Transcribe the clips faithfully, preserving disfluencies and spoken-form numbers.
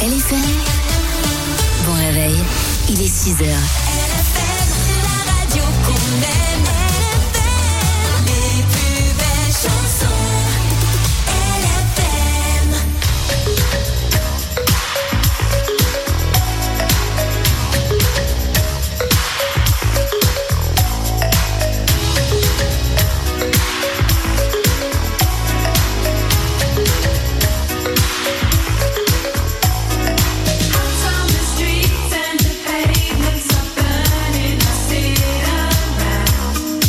L F M. Bon réveil, il est six heures. L F M, la radio qu'on aime. L F M, les plus belles chansons. L F M. Streets and the pavements are burning. I sit around.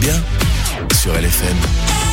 bien sur L F M.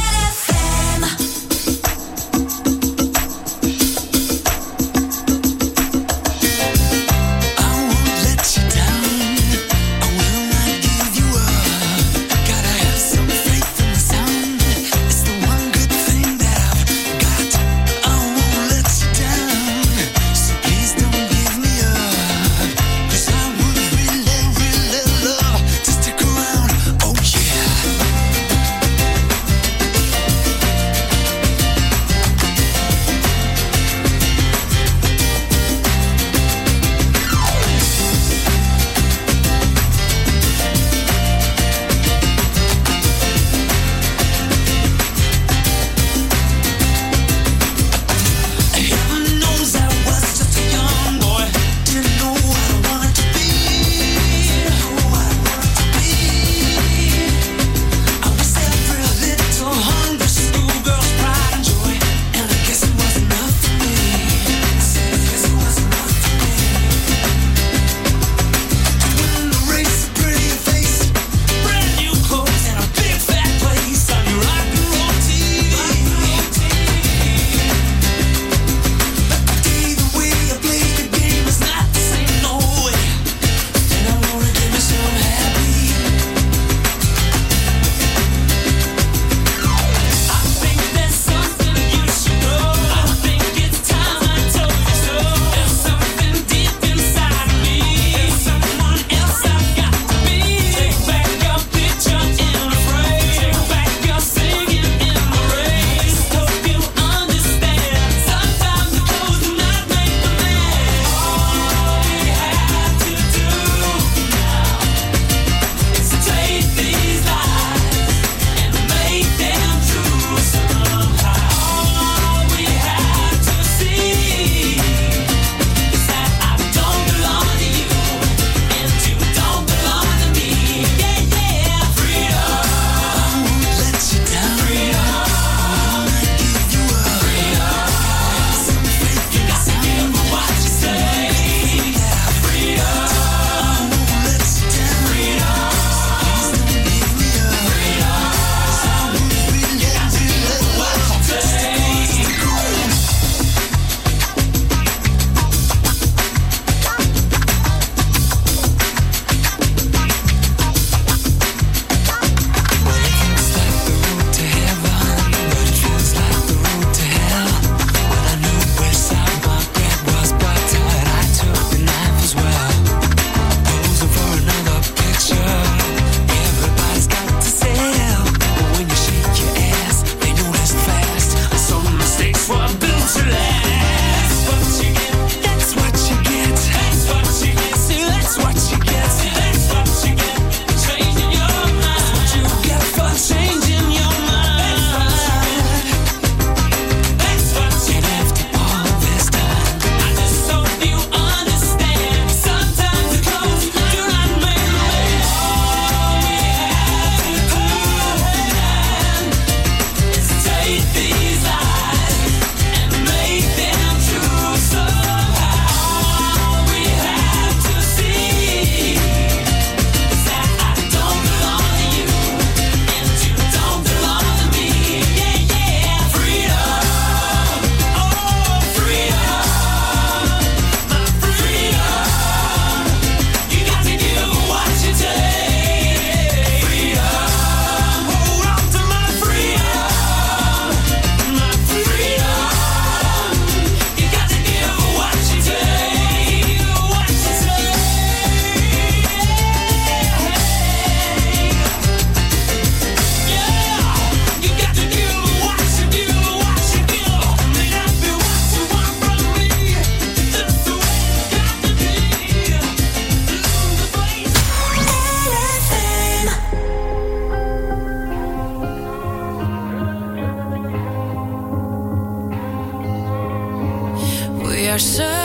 are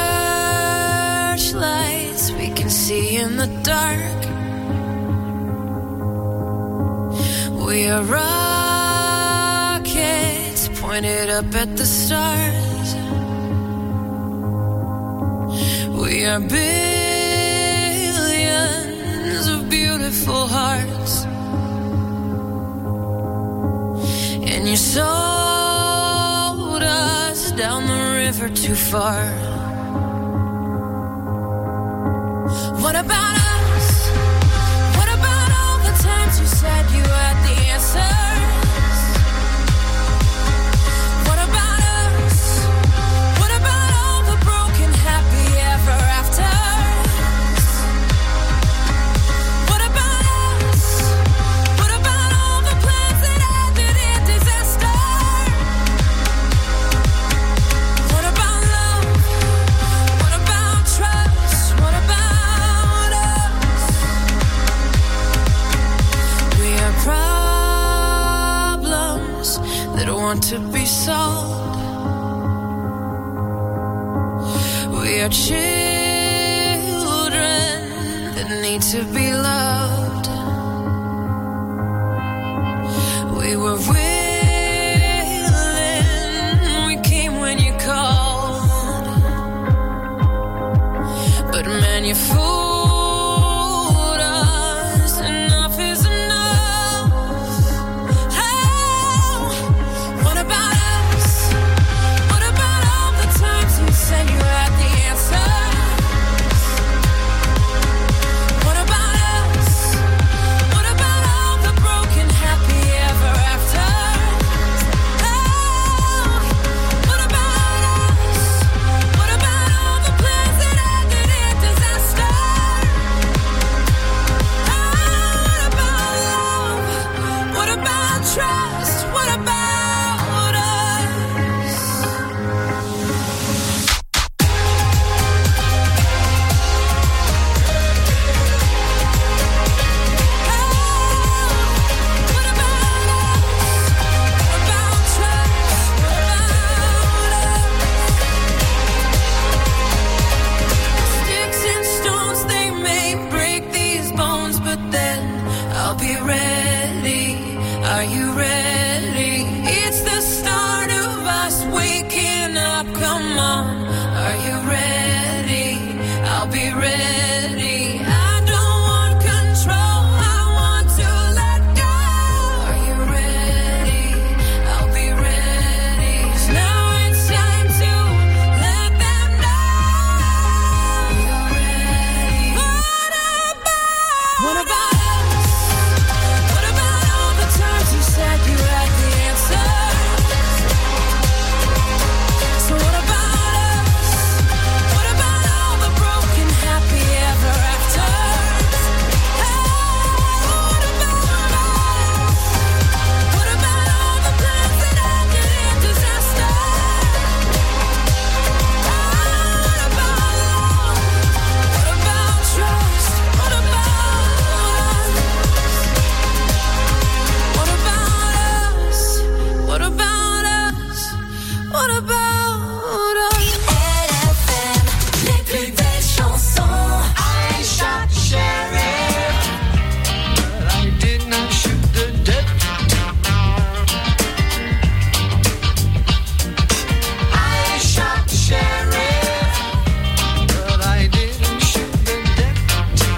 searchlights we can see in the dark. We are rockets pointed up at the stars. We are billions of beautiful hearts you sold us down the river too far. What about us? What about all the times you said you had the answers? What about us? What about all the broken happy ever afters? What about us? What about all the plans that ended in disaster? What about love? What about trust? What about us? We are problems that want to be solved. We are children that need to be loved. We were willing, we came when you called. But man, you fooled us. Enough is enough. Oh, what about us? What about all the times you said you had the answer? What about us? What about all the broken happy ever after? Oh, what about us? What about all the plans that ended in disaster? Oh, what about love? What about trust? What about us? What about us? What about trust? What about us? Sticks and stones, they may break these bones, but then I'll be ready. Are you ready? It's the start of us waking up. Come on, are you ready? I'll be ready. I don't want control, I want to let go. Are you ready? I'll be ready. 'Cause now it's time to let them know. You're ready. What about? What about us? What about all the times you said you had the answer? So what about us? What about all the broken happy ever after? Oh, what about us? What about all the plans that ended in disaster? Oh, what about love? What about trust? What about us? What about us? What about us? What about us? L F M, les plus belles chansons. I shot the sheriff, but I did not shoot the deputy. I shot the sheriff, but I didn't shoot the deputy.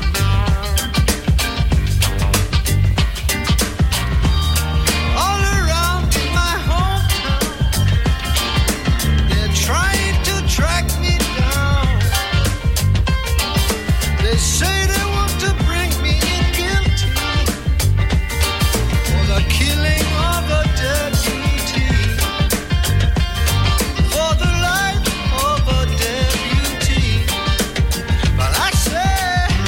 All around in my hometown, they're trying to track me down. They say they want to bring me in guilty for the killing of a deputy, for the life of a deputy. But I say,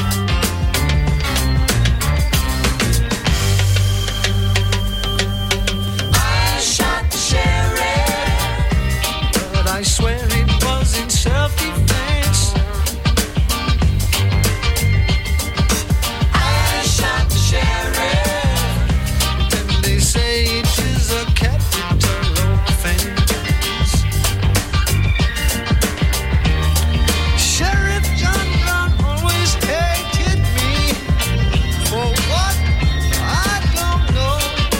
I shot the sheriff, but I swear it was in self-defense. I shot the sheriff, and they say it is a capital offense. Sheriff John Brown always hated me for what I don't know.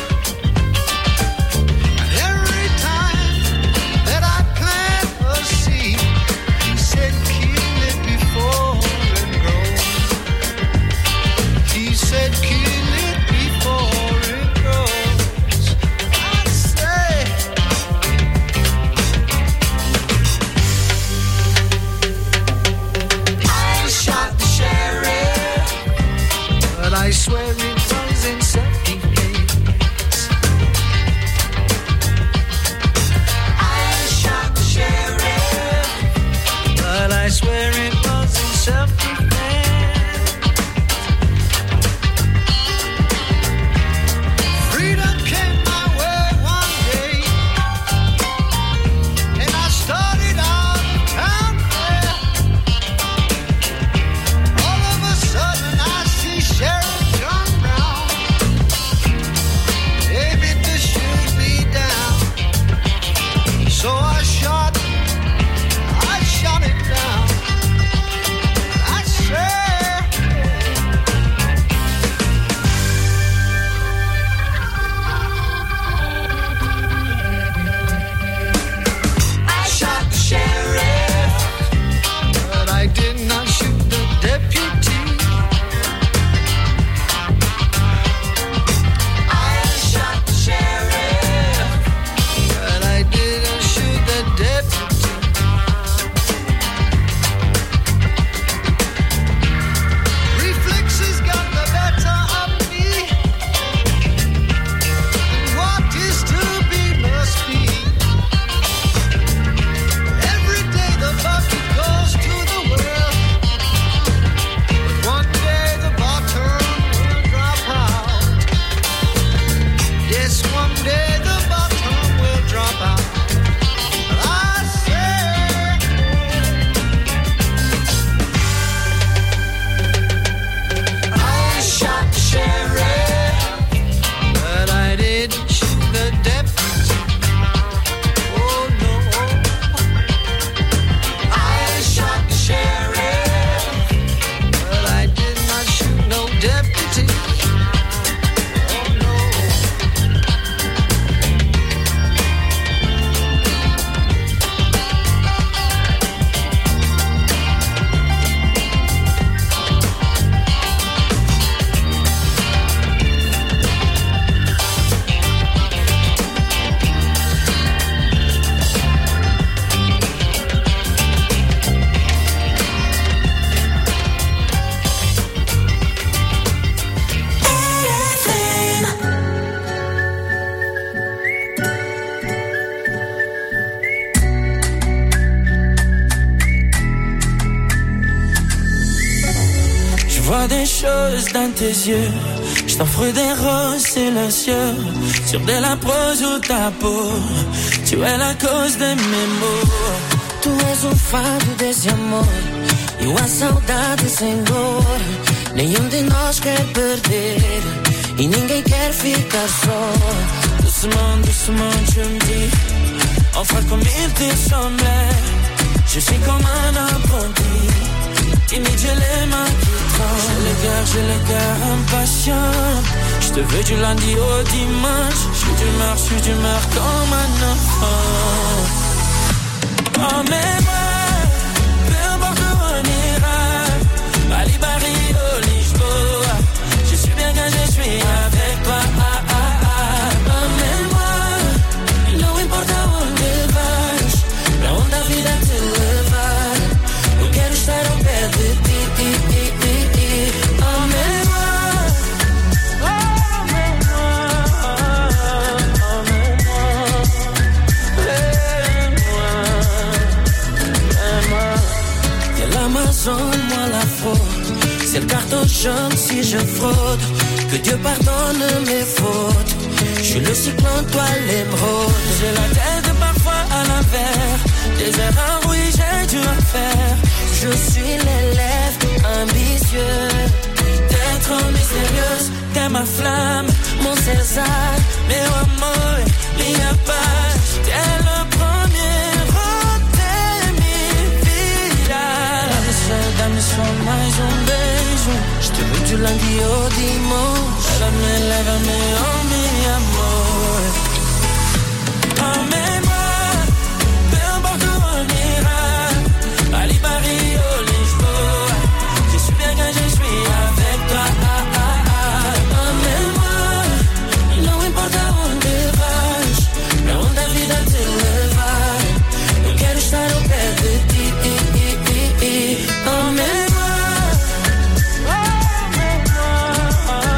And every time that I plant a seed, he said kill it before it grows. He said kill it before it grows. I say swear it was in self-defense. I shot the sheriff, but I swear it was in self-defense. Freedom came my way one day, and I started out of town there. All of a sudden I see Sheriff John Brown aiming to shoot me down. So I shot, I shot him down. I swear. I shot the sheriff, but I did not shoot the deputy. I shot the sheriff, but I didn't shoot the deputy. Reflexes got the better of me, and what is to be must be. Every day the bucket goes to the well, but one day the bottom will drop out. Yes, one day the bottom will drop out. I say, I shot the sheriff, but I didn't shoot the deputy. Oh no, I shot the sheriff, but I did not shoot no deputy. Oh no. Je vois des choses dans tes yeux, je t'offre des roses silencieux sur de la prose ou ta peau. Tu es la cause de mes maux. Tu és o fado desse amor e a saudade sem dor. Nenhum de nós quer perder e ninguém quer ficar só. Doucement, doucement, tu me dis, enfin comme il te semblait. Je suis comme un apprenti, timide, j'ai les mains qui tremblent. J'ai le cœur, j'ai le cœur impatient. Je te veux du lundi au dimanche. Je suis d'humeur, je suis d'humeur comme un enfant. Emmène-moi, peu importe où on ira, Bali, Paris, au Lisboa. Je suis bien quand je suis avec toi. Ah, ah, ah. Emmène-moi, não importa onde vais, pra onde a vida te levar. Eu quero estar ao pé de ti. Emmène-moi, emmène-moi, emmène-moi. Y'a l'Amazon, moi la faute. C'est le carton jaune si je fraude. Que Dieu pardonne mes fautes. Je suis le cyclone, toi l'émeraude. J'ai la tête parfois à l'envers. Des erreurs, oui, j'ai dû en faire. Je suis l'élève ambitieux. T'es trop mystérieuse, t'es ma flamme, mon César. Meu amor, minha paz. T'es le premier de minha vida. Dá-me só, dá-me só mais um beijo. Je te veux du lundi au dimanche. Lève-me, lève-me, oh mi amor. Emmène-moi, peu importe où on ira, Bali, Paris, au Lisboa. Je suis bien quand je suis avec toi. Ah, ah, ah. Emmène-moi, não importa onde vais, pra onde a vida te levar. Eu quero estar ao pé de ti. Emmène-moi, emmène-moi.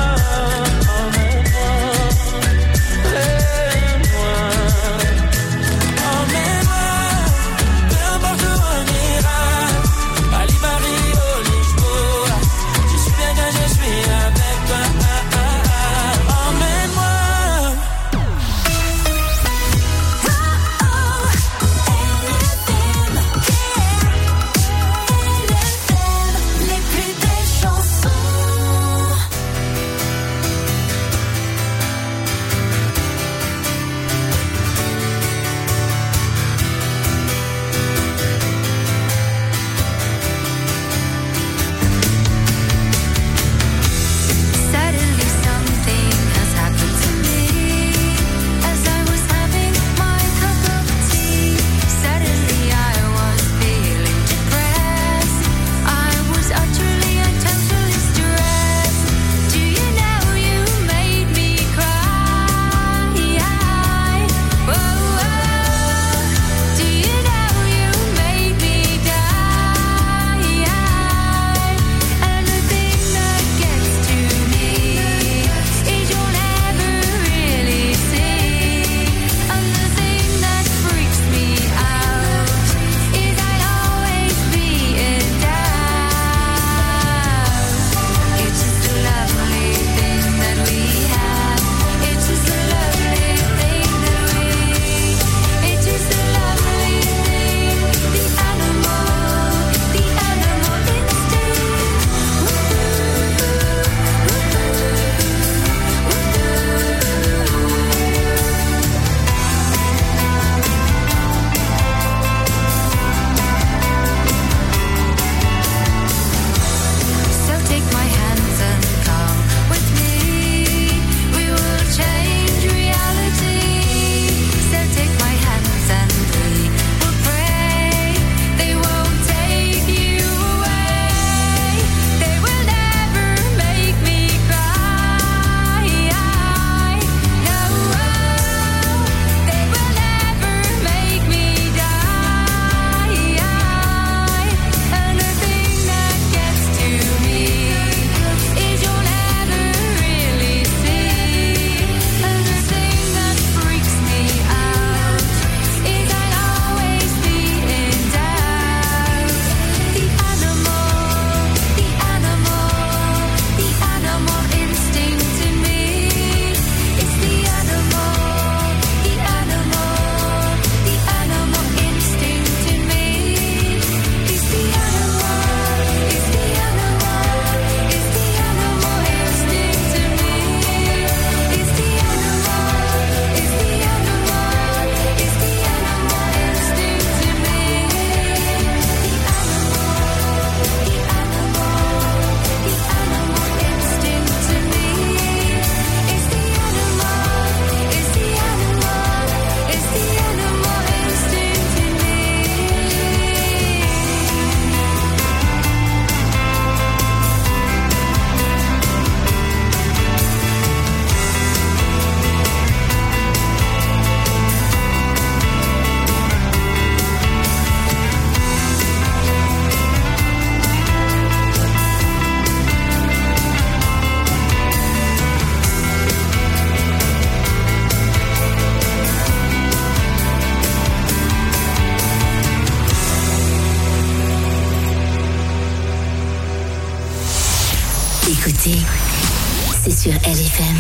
sur L F M.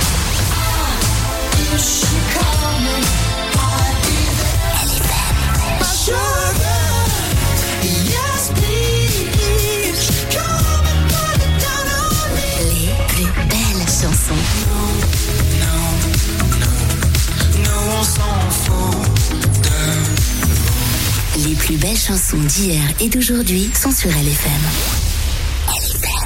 Les plus belles chansons. Les plus belles chansons d'hier et d'aujourd'hui sont sur L F M. L F M.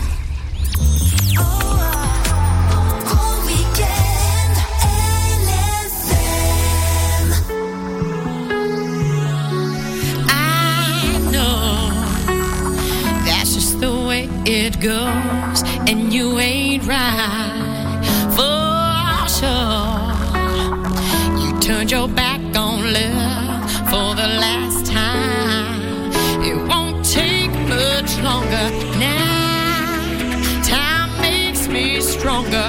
It goes, and you ain't right for sure. You turned your back on love for the last time. It won't take much longer now. Time makes me stronger.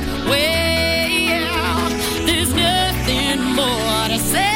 Well, there's nothing more to say.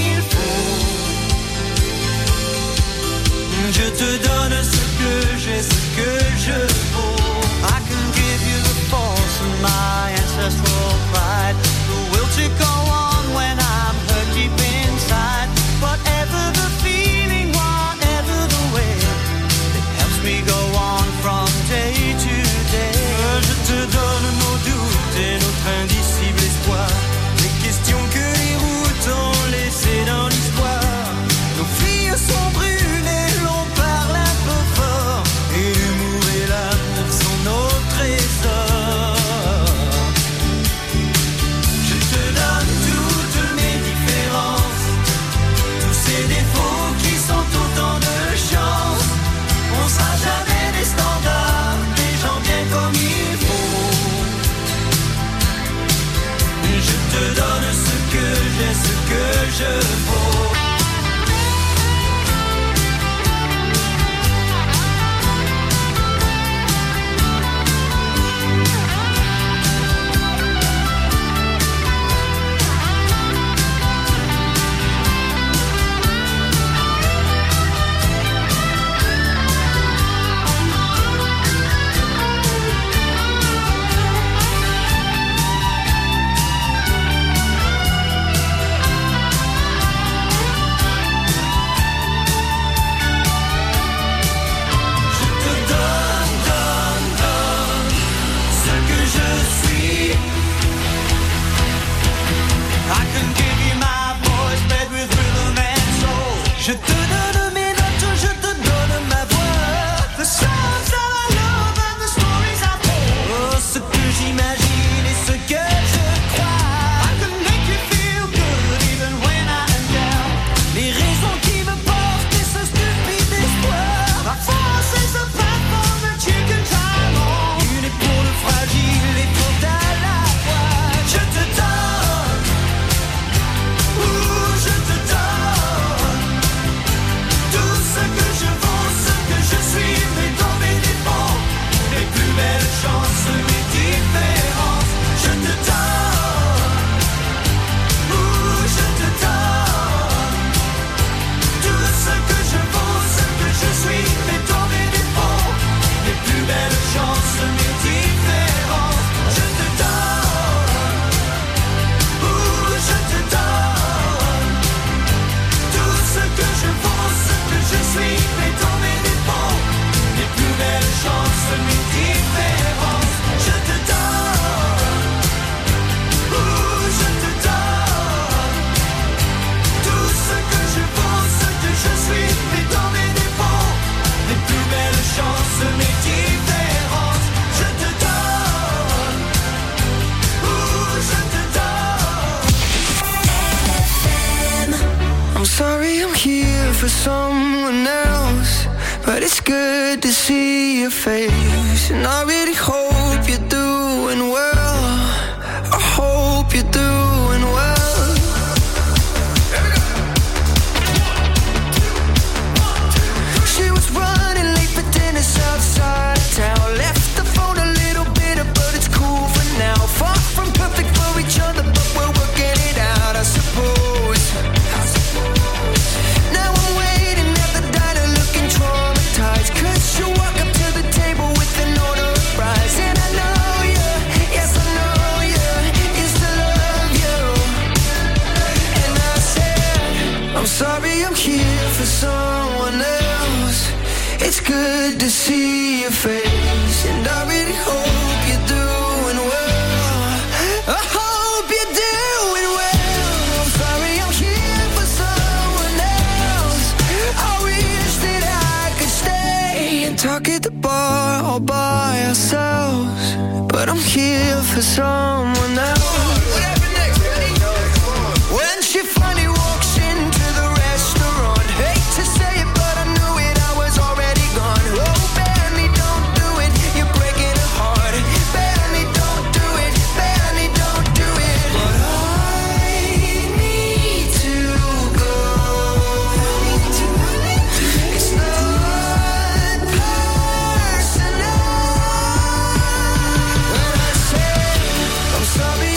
Je te donne ce que j'ai. for someone else, but it's good to see your face. And I really hope you're doing well. I hope you're doing well. She was running late for dinner outside town. Left the phone a little bitter, but it's cool for now. Far from perfect for each other, but we're working it out, I suppose. Now I'm waiting at the diner looking traumatized, 'cause you walk up to the table with an order of fries. And I know you, yes I know you, used to love you. And I said, I'm sorry I'm here for someone else. It's good to see your face, and I really hope you're doing well. I hope you're doing well. I'm sorry I'm here for someone else. I wish that I could stay and talk at the bar all by ourselves, but I'm here for someone else. When she finally walks into the restaurant, hate to say it, but I knew it, I was already gone. Oh, Benny, don't do it, you're breaking her heart. Benny, don't do it, Benny, don't do it. But I need to go. It's not personal. When I say I'm sorry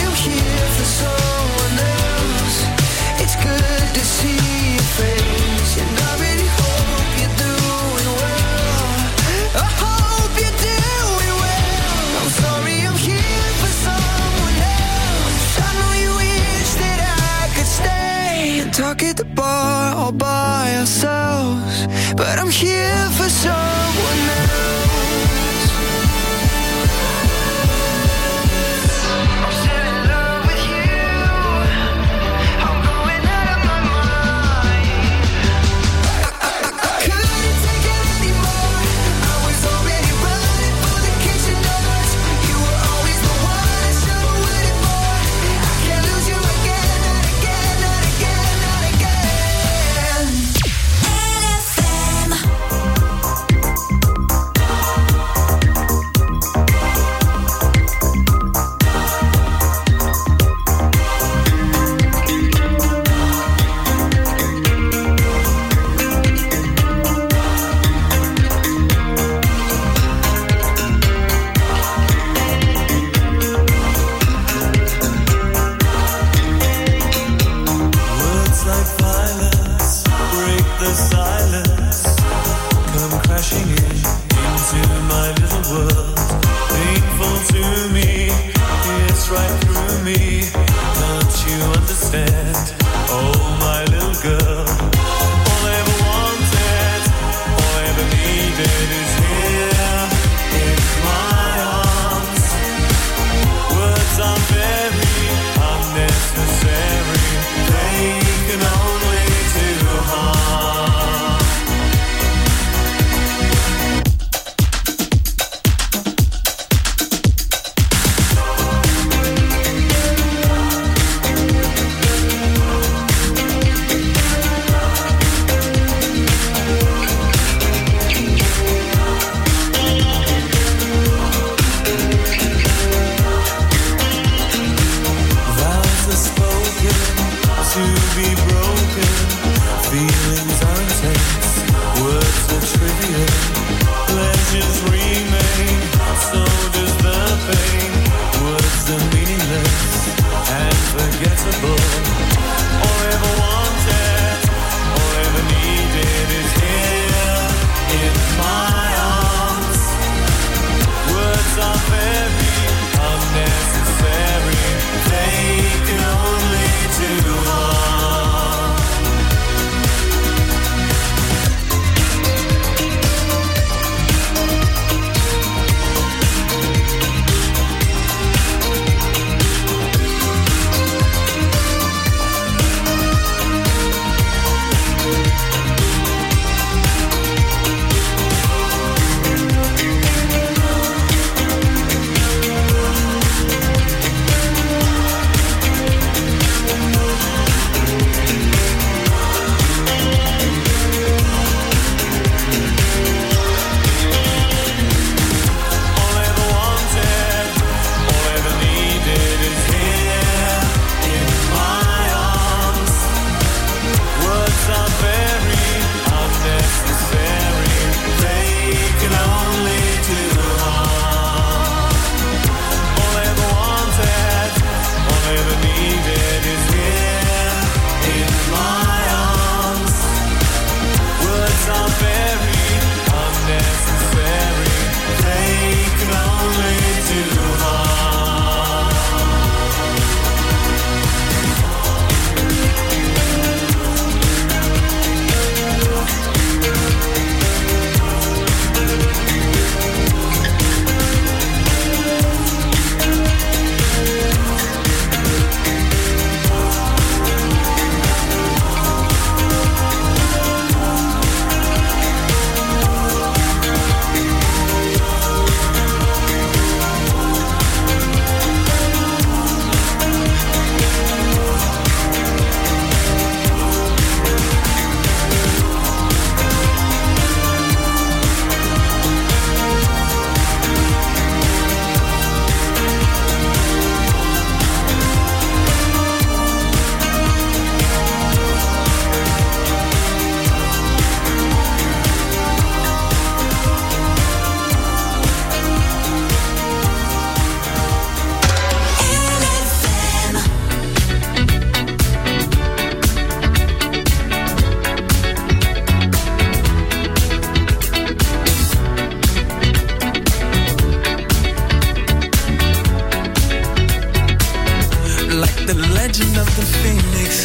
legend of the phoenix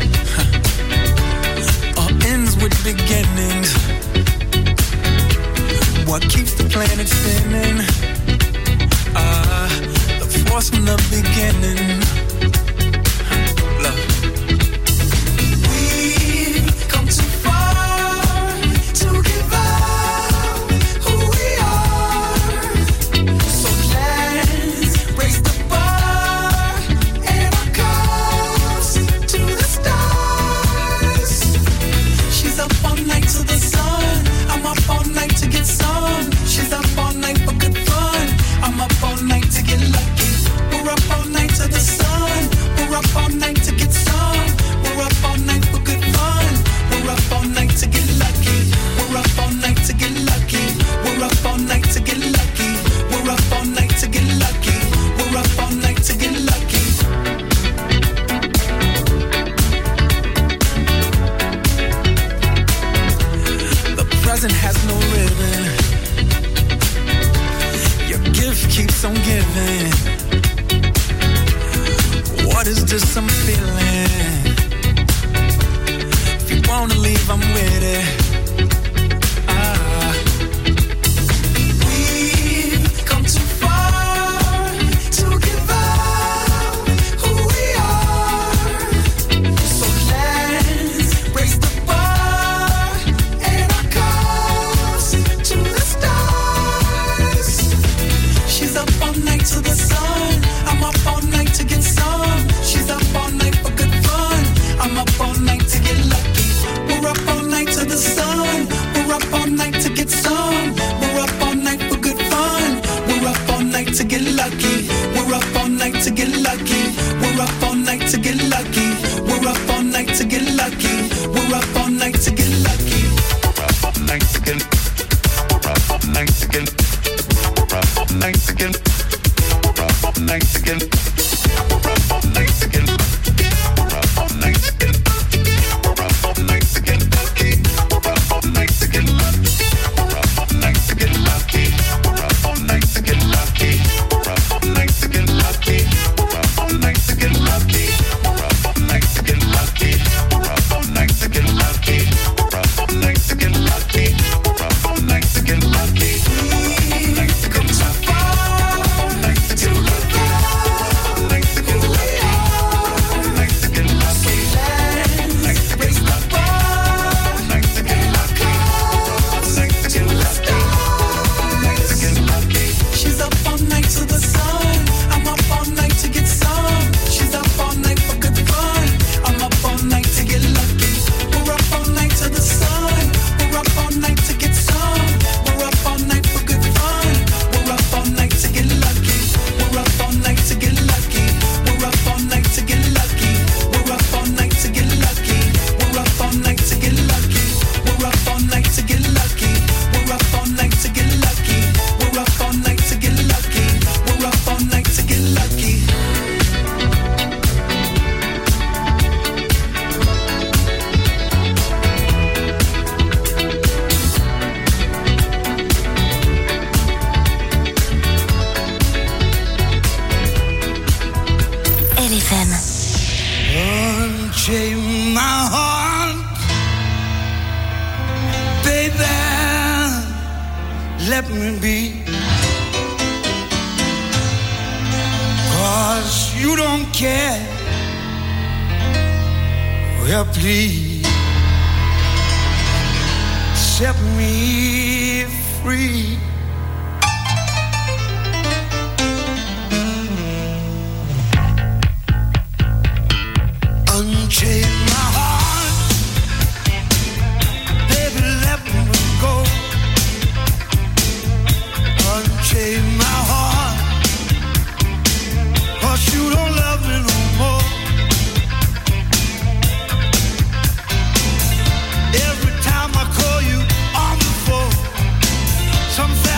huh. all ends with beginnings. What keeps the planet spinning? Ah, uh, the force from the beginning. Love. We've come too far to give up who we are. So let's raise the bar and our cups to the stars. She's up all night to the sun. I'm up all night to get some. She's up all night for good fun. I'm up all night to get lucky. We're up all night to the sun. We're up all night to get some. We're up all night for good fun. We're up all night to get lucky. We're up all night to get lucky. We're up all night to get lucky. We're up all night to get lucky. We're up all night to get lucky. The present has no ribbon. Your gift keeps on giving. What is this I'm feeling? If you wanna leave, I'm with it. Ah. We've come too far to give up who we are. So let's raise the bar and our cups to the stars. She's up all night to the sun. I'm up all night to get some. She's up all night for good fun. I'm up all night to get lucky. We're up all night to the sun. We're up all night to get some. We're up all night for good fun. We're up all night to get lucky. We're up all night to get lucky. We're up all night to get lucky. We're up all night to get lucky. We're up all night to get lucky. We're up all night to get. We're up all night to get. We're up all night to get. We're up all night to get. We're up all night to get. We're up all night to get. We're up all night to get lucky. We're up all night to get lucky. We're up all night to get lucky. We're up all night to get lucky. We're up all night to get lucky. We're up all night to get lucky. We're up all night to get lucky. We're up all night to get lucky. We're up all night to get lucky. We're up all night to get lucky. We've come too far to give up. Like to get lucky. Like to get lucky. Like to raise the bar. Like to get lucky. Like to get lucky. Like to get lucky. She's up all night to the sun. I'm up all night to get some. She's up all night for good fun. I'm up all night to get lucky. We're up all night to the sun. We're up all night to get some. We're up all night for good fun. We're up all night to get lucky. We're up all night to get lucky. We're up all night to get lucky. We're up all night to get lucky. We're up all night to get lucky. We're up all night to get lucky. We're up all night to get lucky. We're up all night to get lucky. We're up all night to get lucky. L F M. Unchain my heart, baby, let me be. 'Cause you don't care. Well, please set me free. Unchain my heart, baby, let me go. Unchain my heart, 'cause you don't love me no more. Every time I call you on the phone, some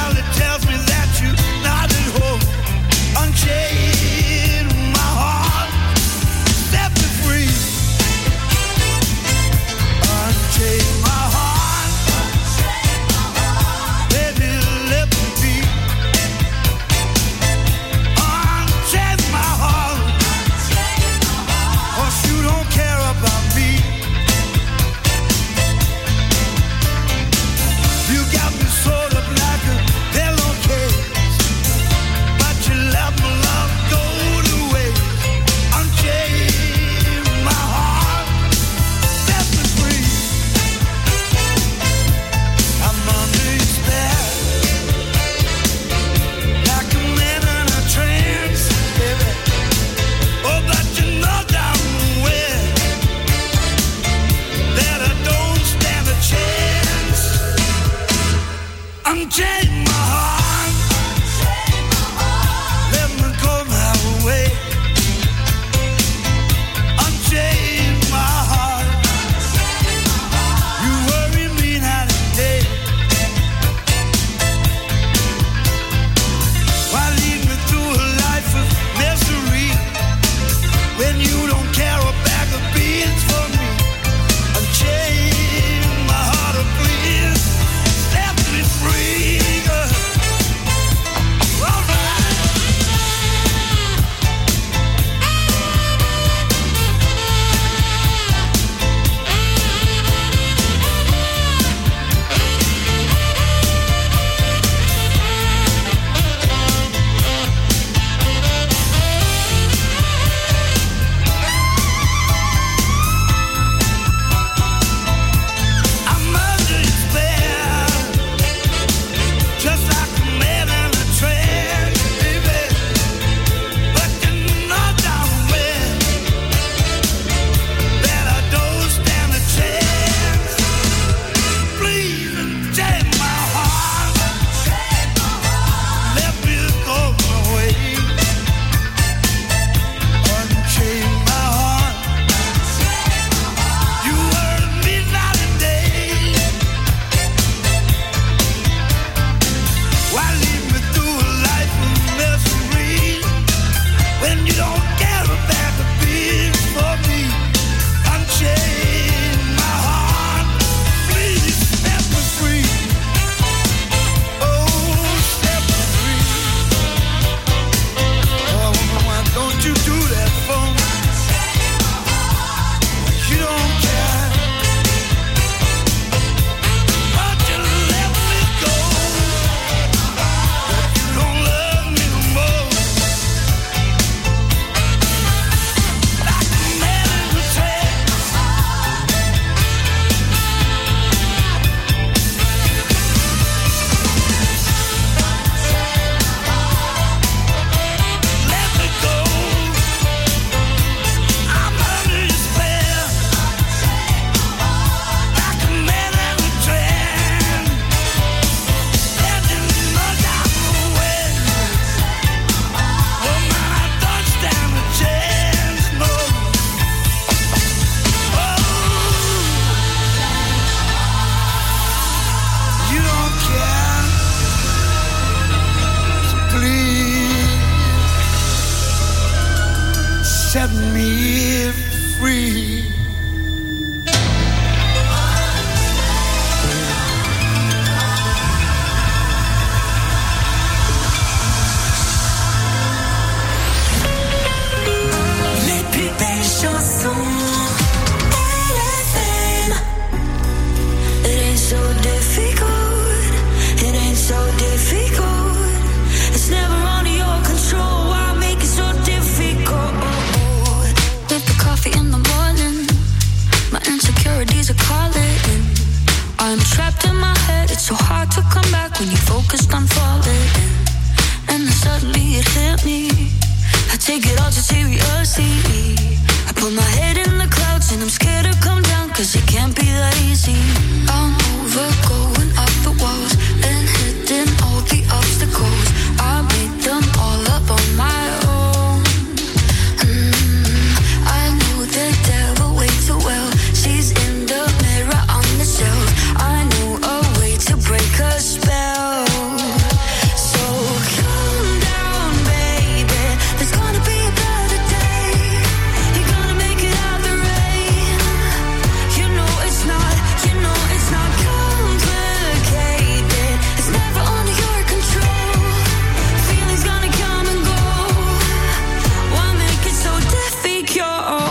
it hit me. I take it all too seriously. I put my head in the clouds and I'm scared to come down, cause it can't be that easy. I'm over going up the walls and hitting all the obstacles. I made them all up on my own. mm, I know the devil way too well. She's in the mirror on the shelf. I know a way to break her spell. So calm down, baby. There's gonna be a better day. You're gonna make it out the rain. You know it's not, you know it's not complicated. It's never under your control. Feelings gonna come and go. Why make it so difficult?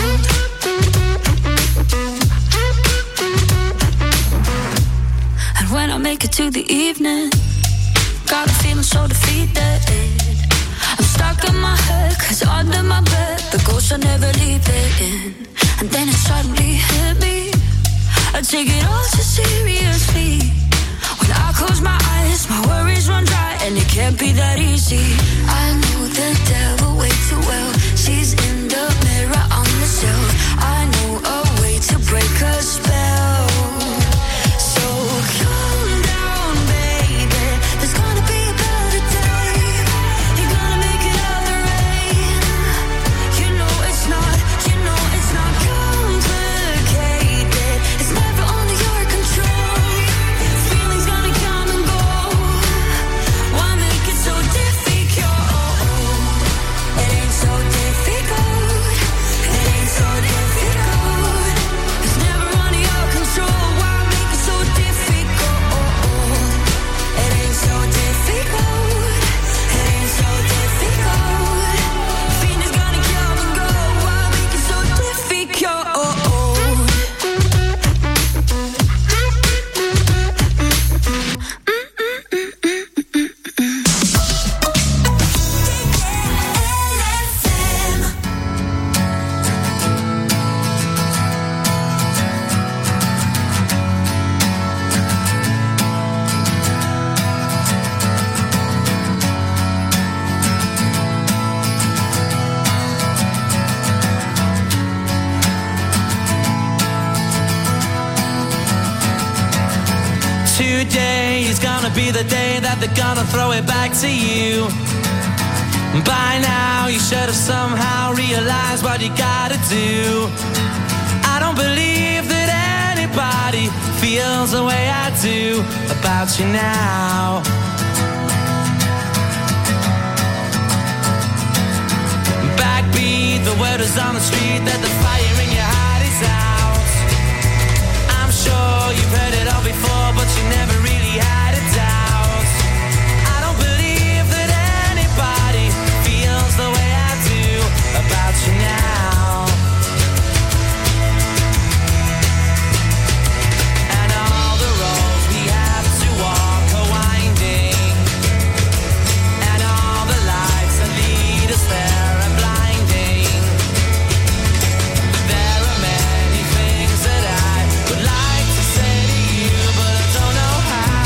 And when I make it to the evening, got a feeling so defeated. I'm stuck in my head, cause under my bed the ghosts are never leaving. And then it suddenly hit me, I take it all too seriously. When I close my eyes, my worries run dry, and it can't be that easy. I know the devil way too well. She's in the mirror on the shelf. I know a way to break her spell. So calm down, baby. There's gonna be a better day. You're gonna make it out the rain. You know it's not, you know it's not complicated. It's never under your control. Feelings gonna come and go. Why make it so difficult? It ain't so difficult. It ain't so difficult. It's never under your control. Why make it so difficult? It ain't so difficult. It ain't so difficult. Feelings gonna come and go. Why make it so difficult? Today is gonna be the day that they're gonna throw it back to you. By now you should have somehow realized what you gotta do. I don't believe that anybody feels the way I do about you now. Backbeat, the word is on the street that the fire in your heart is out. I'm sure you've heard it all before, but you never really had a doubt. I don't believe that anybody feels the way I do about you now. And all the roads we have to walk are winding, and all the lights that lead us there are blinding. There are many things that I would like to say to you, but I don't know how.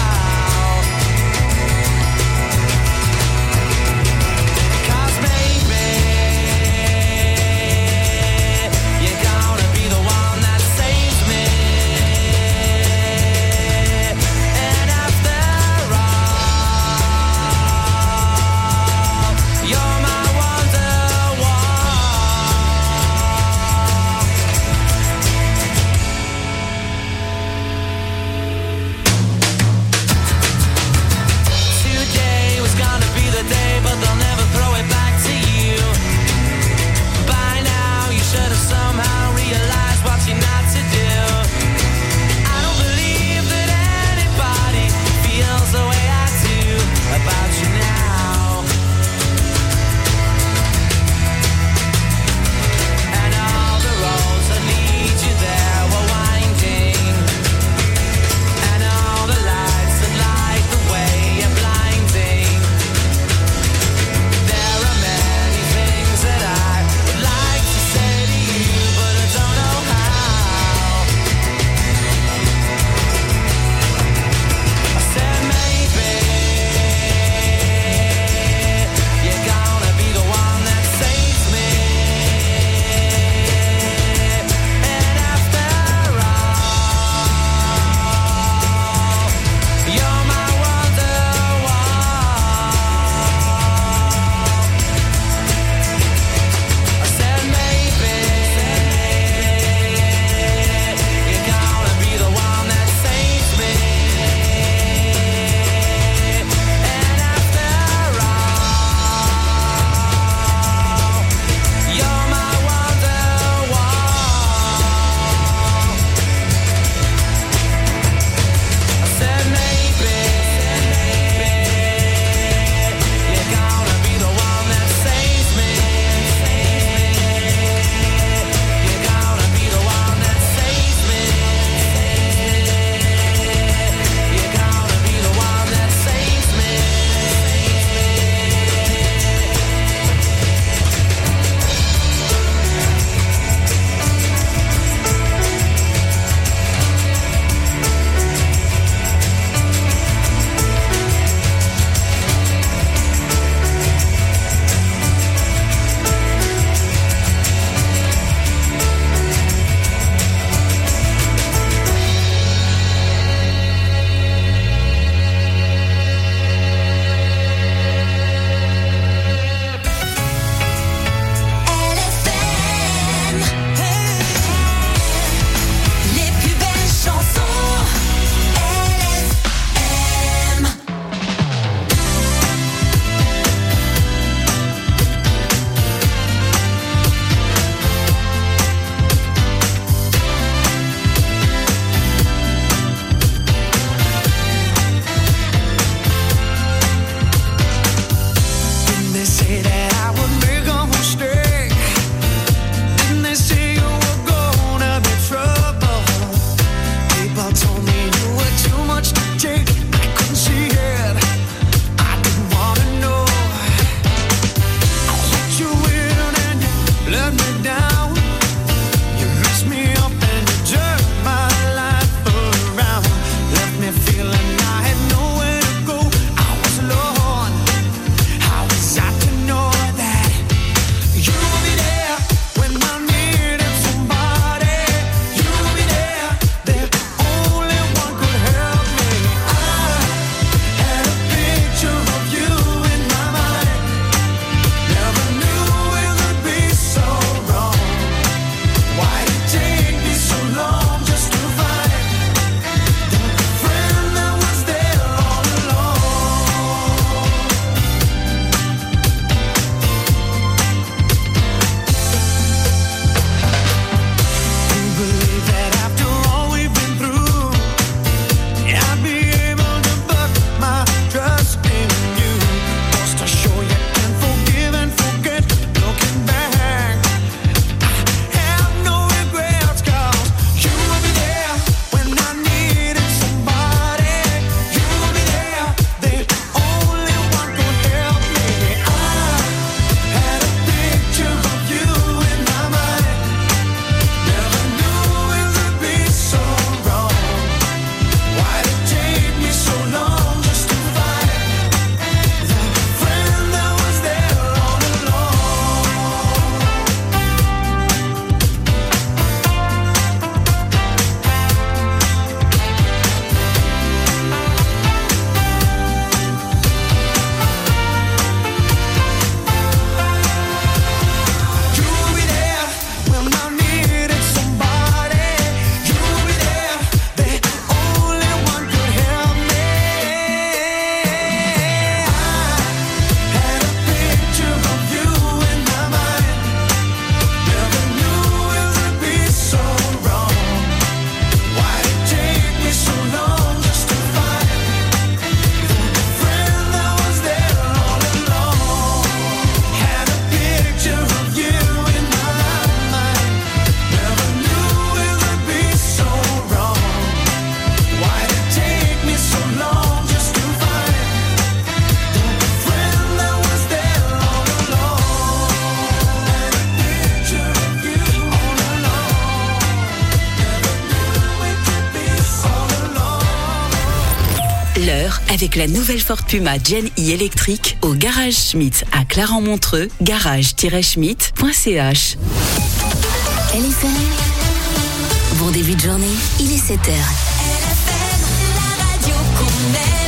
avec la nouvelle Ford Puma Gen E électrique au Garage Schmitt à Claremont-Montreux, garage tiret schmitt point c h. L F M, bon début de journée, il est sept heures. L F M, la radio qu'on aime.